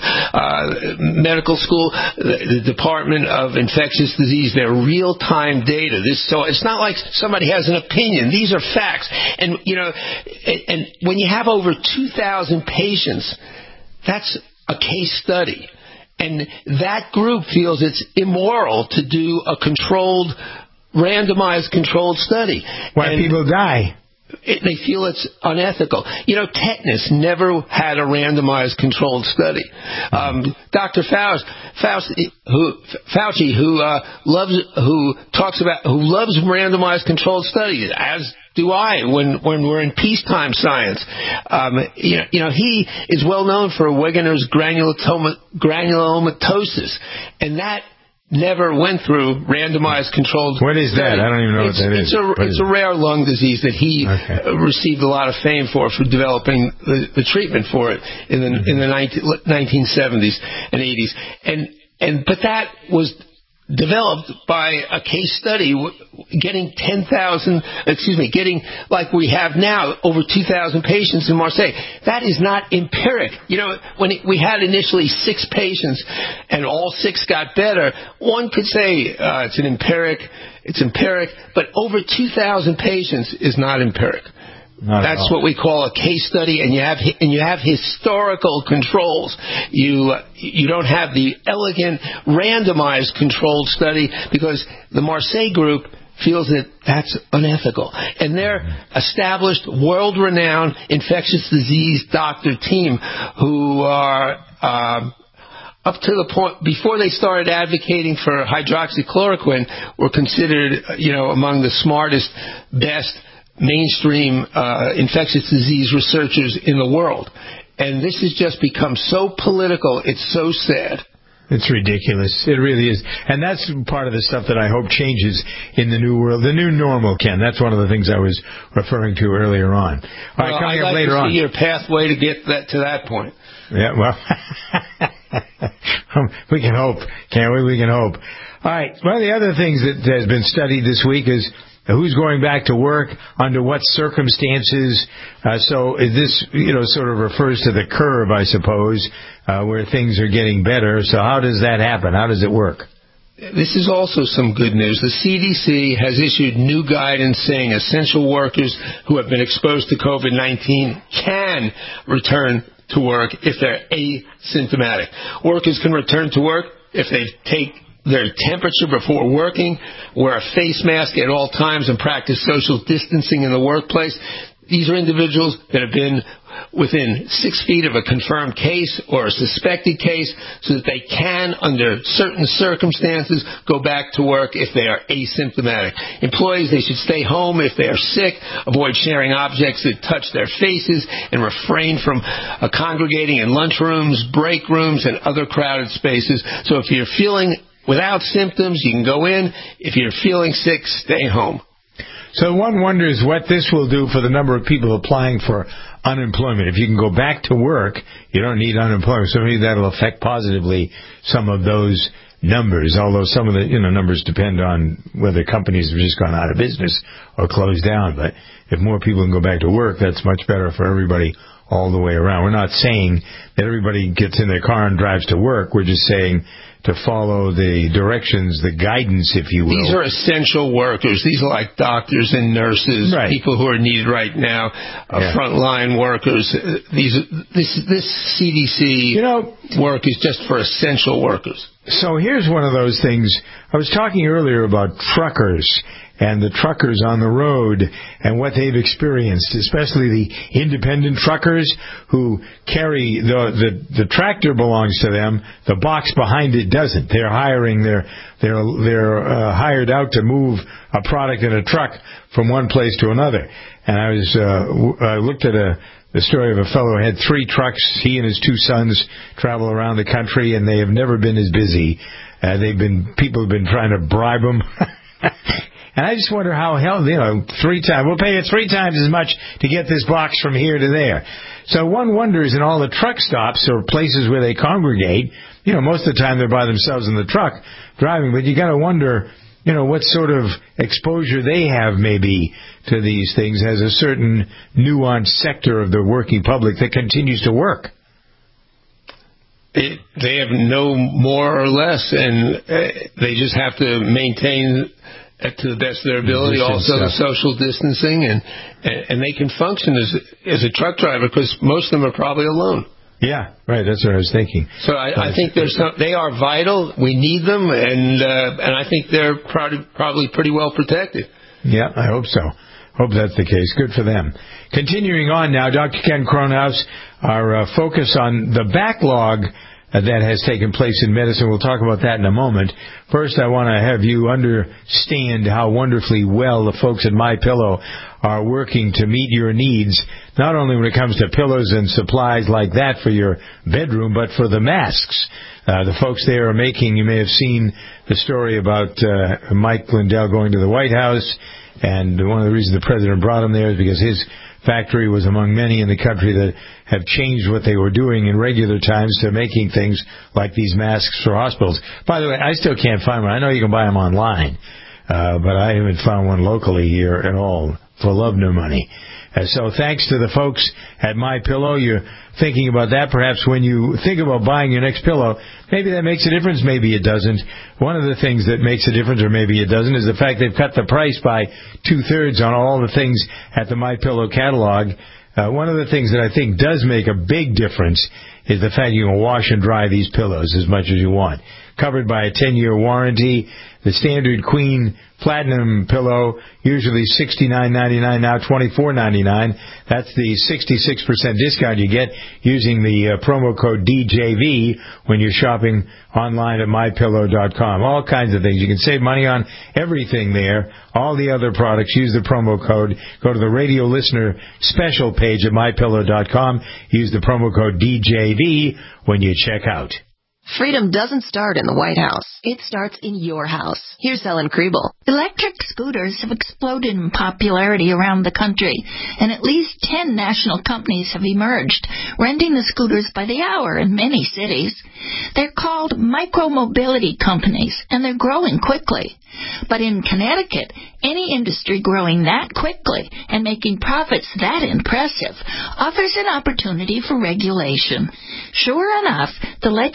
uh, medical school, the, the Department of Infectious Disease. They're real-time data. This, so it's not like somebody has an opinion. These are facts. And, you know, and, and when you have over two thousand patients, that's a case study. And that group feels it's immoral to do a controlled, randomized controlled study. Why and people die. It, they feel it's unethical. You know, tetanus never had a randomized controlled study. Um, Doctor Fauci, Fauci, who, Fauci, who uh, loves, who talks about, who loves randomized controlled studies, as do I when when we're in peacetime science. Um, you know, you know, he is well known for Wegener's granuloma, granulomatosis, and that never went through randomized controlled What is study. that? I don't even know it's, what that it's is. A, what it's is a rare lung disease that he okay. received a lot of fame for, for developing the, the treatment for it in the, mm-hmm. in the nineteen seventies and eighties. And, and, but that was developed by a case study, getting ten thousand, excuse me, getting, like we have now, over two thousand patients in Marseille. That is not empiric. You know, when it, we had initially six patients and all six got better, one could say uh, it's an empiric, it's empiric, but over two thousand patients is not empiric. Not That's what we call a case study, and you have and you have historical controls. You you don't have the elegant randomized controlled study, because the Marseille group feels that that's unethical, and they're established, world-renowned infectious disease doctor team who are. Um, Up to the point, before they started advocating for hydroxychloroquine, were considered, you know, among the smartest, best mainstream uh, infectious disease researchers in the world. And this has just become so political, it's so sad. It's ridiculous. It really is. And that's part of the stuff that I hope changes in the new world, the new normal, Ken. That's one of the things I was referring to earlier on. All right, well, coming I'd up like later to on. see your pathway to get that to that point. Yeah, well, we can hope, can't we? We can hope. All right. One of the other things that has been studied this week is who's going back to work, under what circumstances. Uh, so this, you know, sort of refers to the curve, I suppose, uh, where things are getting better. So how does that happen? How does it work? this is also some good news. The C D C has issued new guidance saying essential workers who have been exposed to COVID nineteen can return to work if they're asymptomatic. Workers can return to work if they take their temperature before working, wear a face mask at all times, and practice social distancing in the workplace. These are individuals that have been within six feet of a confirmed case or a suspected case so that they can, under certain circumstances, go back to work if they are asymptomatic. Employees, they should stay home if they are sick, avoid sharing objects that touch their faces, and refrain from uh, congregating in lunchrooms, break rooms, and other crowded spaces. So if you're feeling without symptoms, you can go in. If you're feeling sick, stay home. So one wonders what this will do for the number of people applying for unemployment. If you can go back to work, you don't need unemployment. So maybe that'll affect positively some of those numbers, although some of the you know numbers depend on whether companies have just gone out of business or closed down. But if more people can go back to work, that's much better for everybody all the way around. We're not saying that everybody gets in their car and drives to work. We're just saying to follow the directions, the guidance, if you will. These are essential workers. These are like doctors and nurses, right. People who are needed right now, uh, yeah. frontline workers. Uh, these, this, this C D C you know, work is just for essential workers. So here's one of those things. I was talking earlier about truckers and the truckers on the road and what they've experienced, especially the independent truckers who carry the the, the tractor belongs to them, the box behind it doesn't. They're hiring, they're they're they're uh, hired out to move a product in a truck from one place to another. And I was uh, I looked at a the story of a fellow who had three trucks. He and his two sons travel around the country, and they have never been as busy. Uh, they've been people have been trying to bribe them. And I just wonder how hell, you know, three times, we'll pay you three times as much to get this box from here to there. So one wonders in all the truck stops or places where they congregate, you know, most of the time they're by themselves in the truck driving, but you got to wonder, you know, what sort of exposure they have maybe to these things as a certain nuanced sector of the working public that continues to work. It, they have no more or less, and uh, they just have to maintain to the best of their ability, also the social distancing, and and they can function as as a truck driver because most of them are probably alone. Yeah, right. That's what I was thinking. So I, I think there's some, they are vital. We need them, and uh, and I think they're probably probably pretty well protected. Yeah, I hope so. Hope that's the case. Good for them. Continuing on now, Doctor Ken Kronhaus, our uh, focus on the backlog Uh, that has taken place in medicine. We'll talk about that in a moment. First, I want to have you understand how wonderfully well the folks at MyPillow are working to meet your needs, not only when it comes to pillows and supplies like that for your bedroom, but for the masks. Uh, the folks there are making, you may have seen the story about uh, Mike Lindell going to the White House, and one of the reasons the president brought him there is because his factory was among many in the country that have changed what they were doing in regular times to making things like these masks for hospitals. By the way, I still can't find one. I know you can buy them online, uh, but I haven't found one locally here at all for love nor money. Uh, so thanks to the folks at MyPillow. You're thinking about that. Perhaps when you think about buying your next pillow, maybe that makes a difference, maybe it doesn't. One of the things that makes a difference, or maybe it doesn't, is the fact they've cut the price by two-thirds on all the things at the MyPillow catalog. Uh, one of the things that I think does make a big difference is the fact you can wash and dry these pillows as much as you want. Covered by a ten-year warranty. The standard Queen Platinum pillow, usually sixty-nine ninety-nine, now twenty-four ninety-nine. That's the sixty-six percent discount you get using the uh, promo code D J V when you're shopping online at my pillow dot com. All kinds of things. You can save money on everything there. All the other products, use the promo code. Go to the radio listener special page at my pillow dot com. Use the promo code D J V when you check out. Freedom doesn't start in the White House. It starts in your house. Here's Ellen Kriebel. Electric scooters have exploded in popularity around the country, and at least ten national companies have emerged, renting the scooters by the hour in many cities. They're called micromobility companies, and they're growing quickly. But in Connecticut, any industry growing that quickly and making profits that impressive offers an opportunity for regulation. Sure enough, the legislature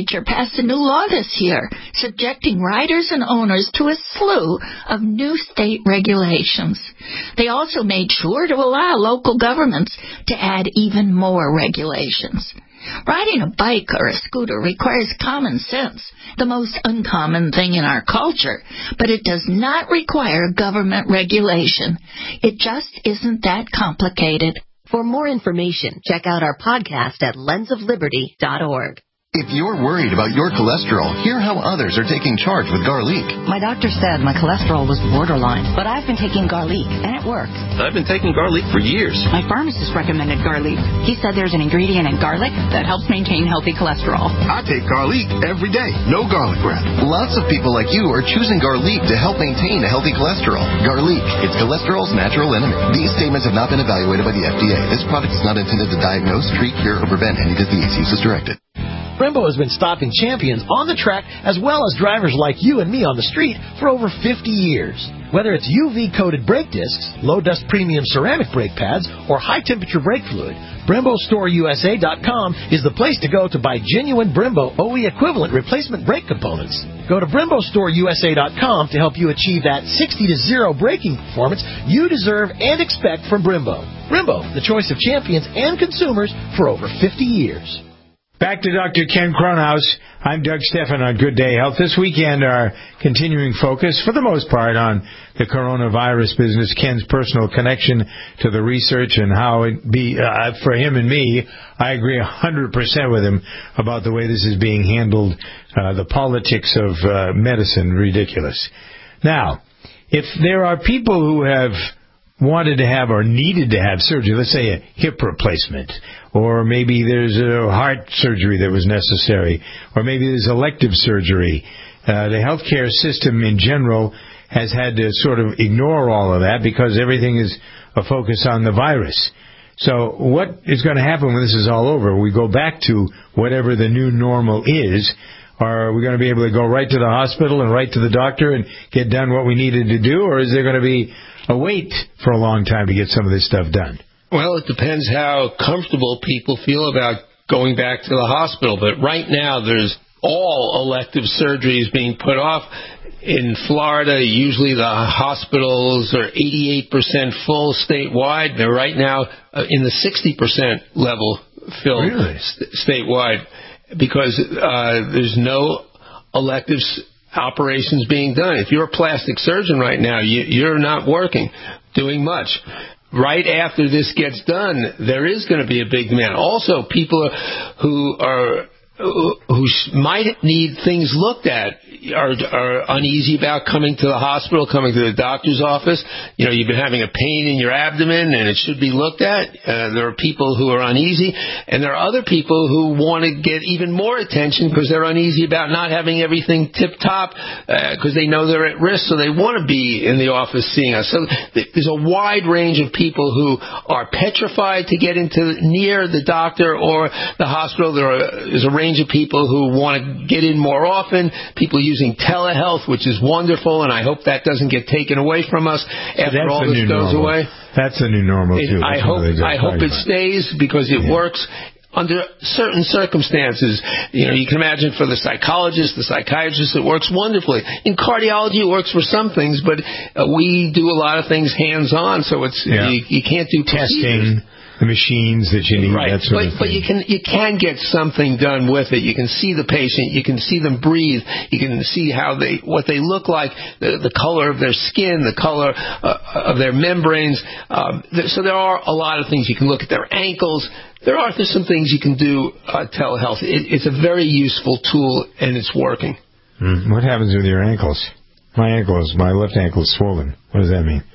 legislature passed a new law this year, subjecting riders and owners to a slew of new state regulations. They also made sure to allow local governments to add even more regulations. Riding a bike or a scooter requires common sense, the most uncommon thing in our culture, but it does not require government regulation. It just isn't that complicated. For more information, check out our podcast at lens of liberty dot org. If you're worried about your cholesterol, hear how others are taking charge with garlic. My doctor said my cholesterol was borderline, but I've been taking garlic, and it works. I've been taking garlic for years. My pharmacist recommended garlic. He said there's an ingredient in garlic that helps maintain healthy cholesterol. I take garlic every day. No garlic breath. Lots of people like you are choosing garlic to help maintain a healthy cholesterol. Garlic, it's cholesterol's natural enemy. These statements have not been evaluated by the F D A. This product is not intended to diagnose, treat, cure, or prevent any disease. Use as directed. Brembo has been stopping champions on the track as well as drivers like you and me on the street for over fifty years. Whether it's U V-coated brake discs, low-dust premium ceramic brake pads, or high-temperature brake fluid, Brembo Store U S A dot com is the place to go to buy genuine Brembo O E equivalent replacement brake components. Go to Brembo Store U S A dot com to help you achieve that sixty to zero braking performance you deserve and expect from Brembo. Brembo, the choice of champions and consumers for over fifty years. Back to Doctor Ken Cronhaus. I'm Doug Stephan on Good Day Health. This weekend, our continuing focus, for the most part, on the coronavirus business, Ken's personal connection to the research and how it be, uh, for him and me, I agree one hundred percent with him about the way this is being handled, uh, the politics of uh, medicine, ridiculous. Now, if there are people who have wanted to have or needed to have surgery, let's say a hip replacement, or maybe there's a heart surgery that was necessary, or maybe there's elective surgery. Uh, the healthcare system in general has had to sort of ignore all of that because everything is a focus on the virus. So what is going to happen when this is all over? We go back to whatever the new normal is, or are we going to be able to go right to the hospital and right to the doctor and get done what we needed to do, or is there going to be a wait for a long time to get some of this stuff done? Well, it depends how comfortable people feel about going back to the hospital. But right now, there's all elective surgeries being put off. In Florida, usually the hospitals are eighty-eight percent full statewide. They're right now in the sixty percent level filled really? st- statewide because uh, there's no elective operations being done. If you're a plastic surgeon right now, you, you're not working, doing much. Right after this gets done, there is going to be a big demand. Also, people who are who might need things looked at are, are uneasy about coming to the hospital, coming to the doctor's office. You know, you've been having a pain in your abdomen and it should be looked at. Uh, there are people who are uneasy, and there are other people who want to get even more attention because they're uneasy about not having everything tip-top because uh, they know they're at risk, so they want to be in the office seeing us. So th- there's a wide range of people who are petrified to get into near the doctor or the hospital. There are, there's a range of people who want to get in more often, people using telehealth, which is wonderful, and I hope that doesn't get taken away from us after all this goes normal. away. That's the new normal, too. It, I hope I hope it stays because it yeah. works under certain circumstances. You know, you can imagine for the psychologist, the psychiatrist, it works wonderfully. In cardiology, it works for some things, but uh, we do a lot of things hands-on, so it's yeah. you, you can't do testing. Procedures. The machines that you need, right. that sort but, of thing. But you can you can get something done with it. You can see the patient. You can see them breathe. You can see how they what they look like, the, the color of their skin, the color uh, of their membranes. Um, th- so there are a lot of things. You can look at their ankles. There are there's some things you can do uh, telehealth. It, it's a very useful tool, and it's working. Mm. What happens with your ankles? My ankle is my left ankle is swollen. What does that mean?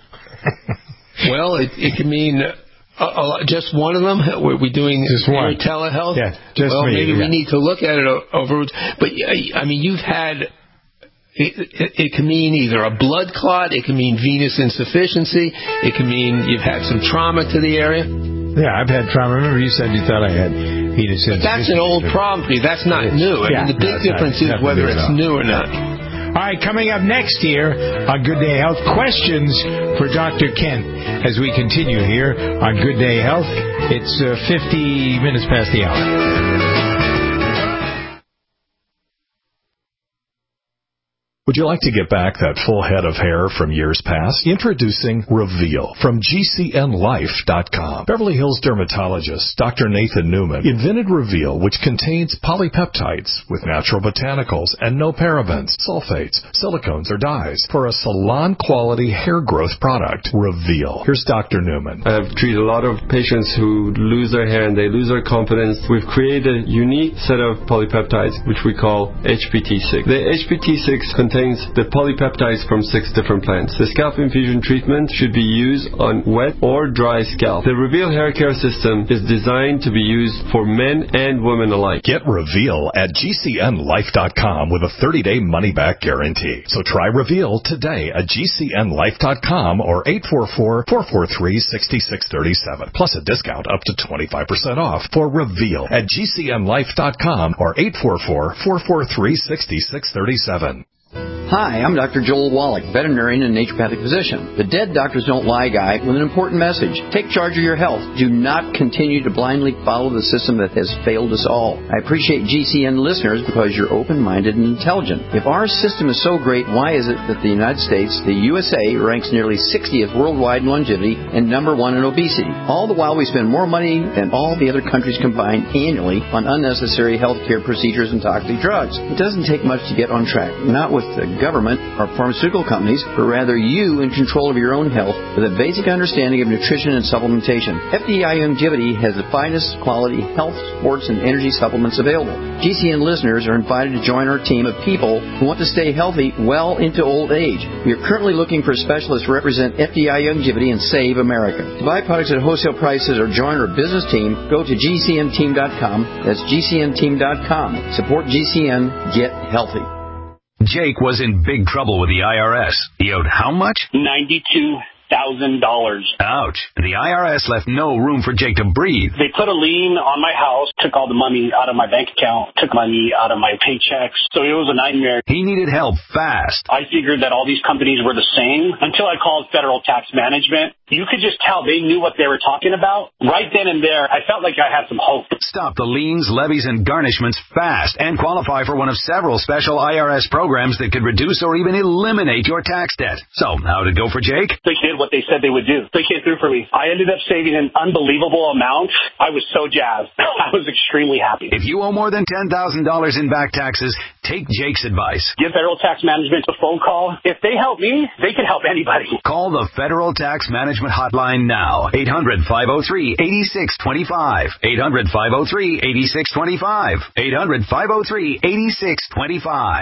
Well, it, it can mean. Uh, just one of them? Were we doing just one. telehealth? Yeah, just well, me, maybe yeah. we need to look at it over. But I mean, you've had. It, it, it can mean either a blood clot. It can mean venous insufficiency. It can mean you've had some trauma to the area. Yeah, I've had trauma. Remember, you said you thought I had venous insufficiency. But that's an old problem for you. That's not new. I yeah, mean, the big no, difference not, is whether it's new or not. All right, coming up next here on Good Day Health, questions for Doctor Ken as we continue here on Good Day Health. It's uh, fifty minutes past the hour. Would you like to get back that full head of hair from years past? Introducing Reveal from G C N Life dot com. Beverly Hills dermatologist Doctor Nathan Newman invented Reveal, which contains polypeptides with natural botanicals and no parabens, sulfates, silicones, or dyes for a salon-quality hair growth product. Reveal. Here's Doctor Newman. I've treated a lot of patients who lose their hair and they lose their confidence. We've created a unique set of polypeptides, which we call H P T six. The H P T six contains the polypeptides from six different plants. The scalp infusion treatment should be used on wet or dry scalp. The Reveal hair care system is designed to be used for men and women alike. Get Reveal at G C N Life dot com with a thirty-day money-back guarantee. So try Reveal today at G C N Life dot com or eight four four, four four three, six six three seven. Plus a discount up to twenty-five percent off for Reveal at G C N Life dot com or eight four four, four four three, six six three seven. Hi, I'm Doctor Joel Wallach, veterinarian and naturopathic physician. The Dead Doctors Don't Lie guy with an important message. Take charge of your health. Do not continue to blindly follow the system that has failed us all. I appreciate G C N listeners because you're open-minded and intelligent. If our system is so great, why is it that the United States, the U S A, ranks nearly sixtieth worldwide in longevity and number one in obesity? All the while we spend more money than all the other countries combined annually on unnecessary health care procedures and toxic drugs. It doesn't take much to get on track. Not with the government or pharmaceutical companies, but rather you in control of your own health with a basic understanding of nutrition and supplementation. F D I Longevity has the finest quality health, sports, and energy supplements available. G C N listeners are invited to join our team of people who want to stay healthy well into old age. We are currently looking for specialists to represent F D I Longevity and Save America. To buy products at wholesale prices or join our business team, go to G C N team dot com. That's G C N team dot com. Support G C N. Get healthy. Jake was in big trouble with the I R S. He owed how much? ninety-two thousand dollars. Ouch. The I R S left no room for Jake to breathe. They put a lien on my house, took all the money out of my bank account, took money out of my paychecks. So it was a nightmare. He needed help fast. I figured that all these companies were the same until I called Federal Tax Management. You could just tell they knew what they were talking about. Right then and there, I felt like I had some hope. Stop the liens, levies, and garnishments fast and qualify for one of several special I R S programs that could reduce or even eliminate your tax debt. So, how did it go for Jake? They did what they said they would do. They came through for me. I ended up saving an unbelievable amount. I was so jazzed. I was extremely happy. If you owe more than ten thousand dollars in back taxes, take Jake's advice. Give Federal Tax Management a phone call. If they help me, they can help anybody. Call the Federal Tax Management Hotline now. eight hundred, five oh three, eight six two five. eight hundred, five oh three, eight six two five. eight hundred, five oh three, eight six two five.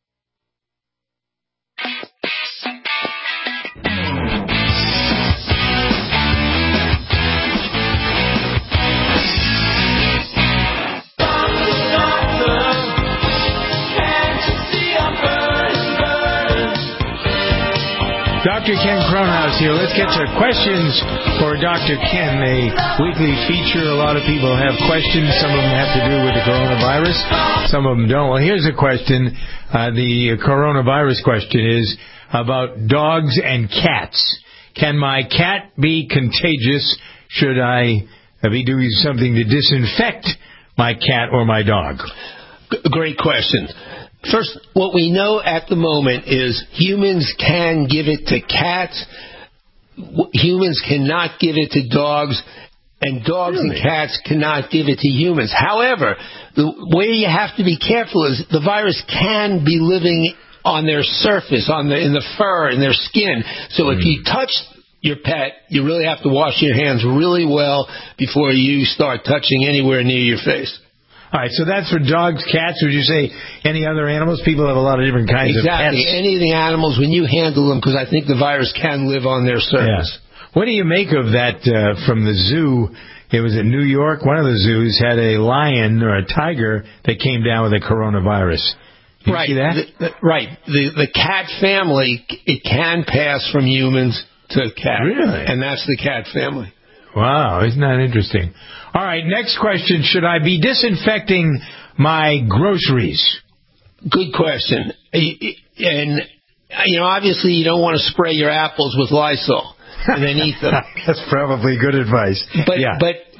Doctor Ken Cronhaus here. Let's get to questions for Doctor Ken, a weekly feature. A lot of people have questions. Some of them have to do with the coronavirus. Some of them don't. Well, here's a question. Uh, the coronavirus question is about dogs and cats. Can my cat be contagious? Should I be doing something to disinfect my cat or my dog? Great question. First, what we know at the moment is humans can give it to cats. Humans cannot give it to dogs, and dogs really? and cats cannot give it to humans. However, the way you have to be careful is the virus can be living on their surface, on the in the fur, in their skin. So mm. if you touch your pet, you really have to wash your hands really well before you start touching anywhere near your face. All right, so that's for dogs, cats. Would you say any other animals? People have a lot of different kinds exactly. of pets. Exactly. Any of the animals, when you handle them, because I think the virus can live on their surface. Yeah. What do you make of that uh, from the zoo? It was in New York. One of the zoos had a lion or a tiger that came down with a coronavirus. Did right. You see that? The, the, right. The, the cat family, it can pass from humans to cat. Really? And that's the cat family. Wow, isn't that interesting? All right, next question. Should I be disinfecting my groceries? Good question. And, you know, obviously you don't want to spray your apples with Lysol and then eat them. That's probably good advice. But, yeah. but, but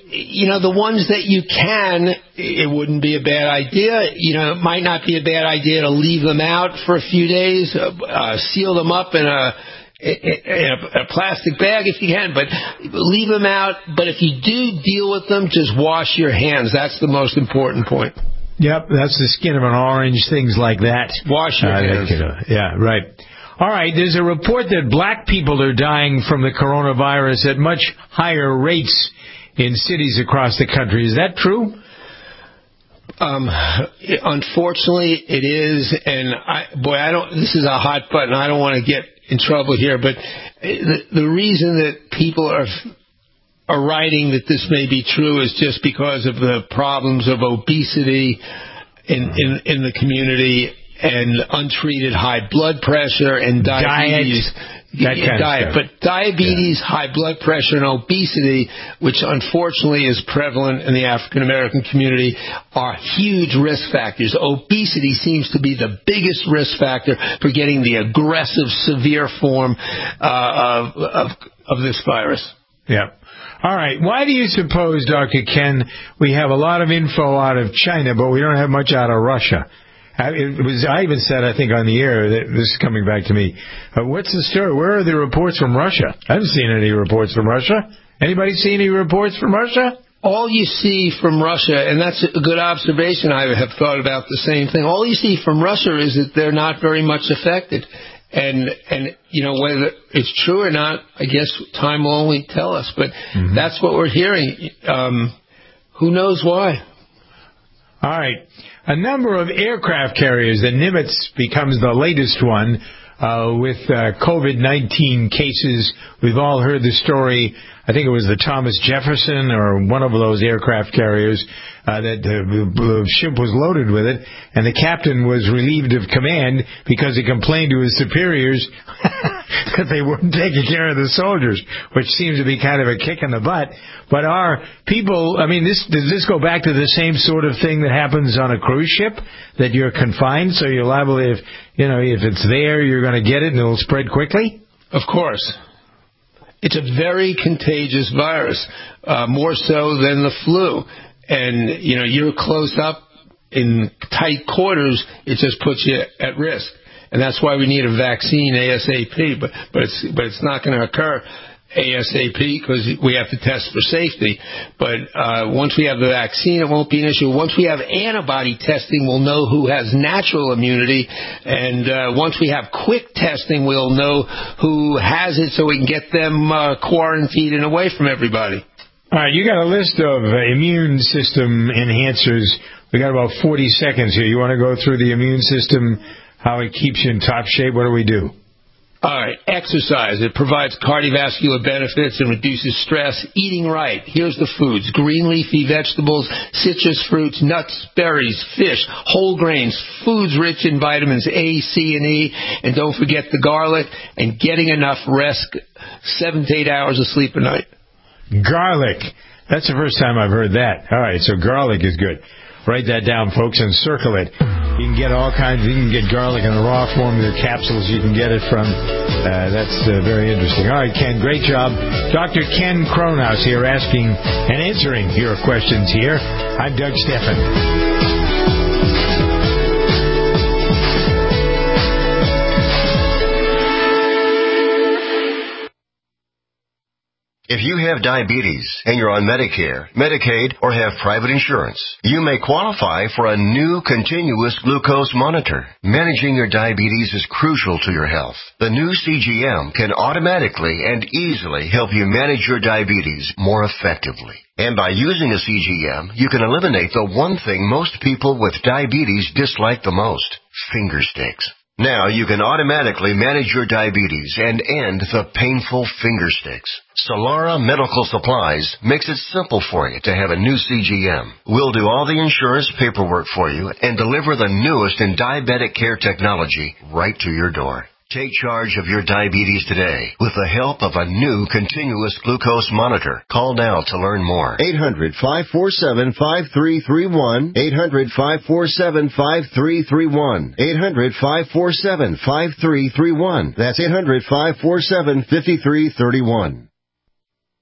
you know, the ones that you can, it wouldn't be a bad idea. You know, it might not be a bad idea to leave them out for a few days, uh, uh, seal them up in a, in a, a plastic bag if you can, but leave them out. But if you do deal with them, just wash your hands. That's the most important point. Yep, that's the skin of an orange, things like that. Wash your uh, hands. You know, yeah, right. All right, there's a report that black people are dying from the coronavirus at much higher rates in cities across the country. Is that true? Um, unfortunately, it is, and I, boy, I don't. This is a hot button. I don't want to get in trouble here, but the, the reason that people are are writing that this may be true is just because of the problems of obesity in in, in the community and untreated high blood pressure and diabetes. Diet. That kind diet, of stuff. But diabetes, yeah. high blood pressure, and obesity, which unfortunately is prevalent in the African American community, are huge risk factors. Obesity seems to be the biggest risk factor for getting the aggressive, severe form uh, of, of of this virus. Yeah. All right. Why do you suppose, Doctor Ken, we have a lot of info out of China, but we don't have much out of Russia? It was, I even said, I think, on the air, that this is coming back to me, uh, what's the story? Where are the reports from Russia? I haven't seen any reports from Russia. Anybody see any reports from Russia? All you see from Russia, and that's a good observation, I have thought about the same thing, all you see from Russia is that they're not very much affected. And, and you know, whether it's true or not, I guess time will only tell us. But mm-hmm. that's what we're hearing. Um, who knows why? All right. A number of aircraft carriers, the Nimitz becomes the latest one uh, with uh, COVID nineteen cases. We've all heard the story. I think it was the Thomas Jefferson or one of those aircraft carriers uh, that uh, the ship was loaded with it, and the captain was relieved of command because he complained to his superiors that they weren't taking care of the soldiers, which seems to be kind of a kick in the butt. But are people, I mean, this does this go back to the same sort of thing that happens on a cruise ship, that you're confined, so you're liable, if, you know, if it's there, you're going to get it and it'll spread quickly? Of course. It's a very contagious virus, uh, more so than the flu. And, you know, you're close up in tight quarters, it just puts you at risk. And that's why we need a vaccine ASAP. But, but, it's, but it's not going to occur ASAP because we have to test for safety. But uh, once we have the vaccine, it won't be an issue. Once we have antibody testing, we'll know who has natural immunity. And uh, once we have quick testing, we'll know who has it so we can get them uh, quarantined and away from everybody. All right, you got a list of uh, immune system enhancers. We got about forty seconds here. You want to go through the immune system, how it keeps you in top shape? What do we do? All right, exercise. It provides cardiovascular benefits and reduces stress. Eating right. Here's the foods. Green leafy vegetables, citrus fruits, nuts, berries, fish, whole grains, foods rich in vitamins A, C, and E. And don't forget the garlic and getting enough rest, seven to eight hours of sleep a night. Garlic. That's the first time I've heard that. All right, so garlic is good. Write that down, folks, and circle it. You can get all kinds. You can get garlic in the raw form. There are capsules you can get it from. Uh, that's uh, very interesting. All right, Ken, great job. Doctor Ken Kronhaus here asking and answering your questions here. I'm Doug Steffen. If you have diabetes and you're on Medicare, Medicaid, or have private insurance, you may qualify for a new continuous glucose monitor. Managing your diabetes is crucial to your health. The new C G M can automatically and easily help you manage your diabetes more effectively. And by using a C G M, you can eliminate the one thing most people with diabetes dislike the most, finger sticks. Now you can automatically manage your diabetes and end the painful finger sticks. Solara Medical Supplies makes it simple for you to have a new C G M. We'll do all the insurance paperwork for you and deliver the newest in diabetic care technology right to your door. Take charge of your diabetes today with the help of a new continuous glucose monitor. Call now to learn more. eight hundred, five four seven, five three three one. eight hundred, five four seven, five three three one. eight hundred, five four seven, five three three one. That's eight hundred, five four seven, five three three one.